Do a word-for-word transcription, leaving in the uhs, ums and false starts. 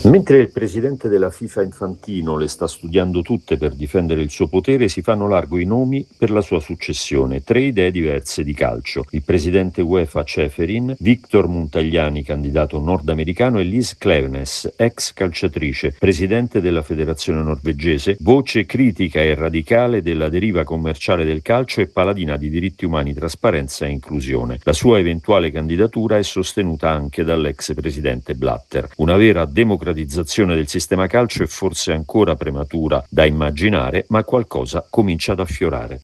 Mentre il presidente della FIFA Infantino le sta studiando tutte per difendere il suo potere, si fanno largo i nomi per la sua successione, tre idee diverse di calcio. Il presidente UEFA Ceferin, Victor Montagliani, candidato nordamericano, e Liz Klaveness, ex calciatrice, presidente della federazione norvegese, voce critica e radicale della deriva commerciale del calcio e paladina di diritti umani, trasparenza e inclusione. La sua eventuale candidatura è sostenuta anche dall'ex presidente Blatter. Una vera democrazia del sistema calcio è forse ancora prematura da immaginare, ma qualcosa comincia ad affiorare.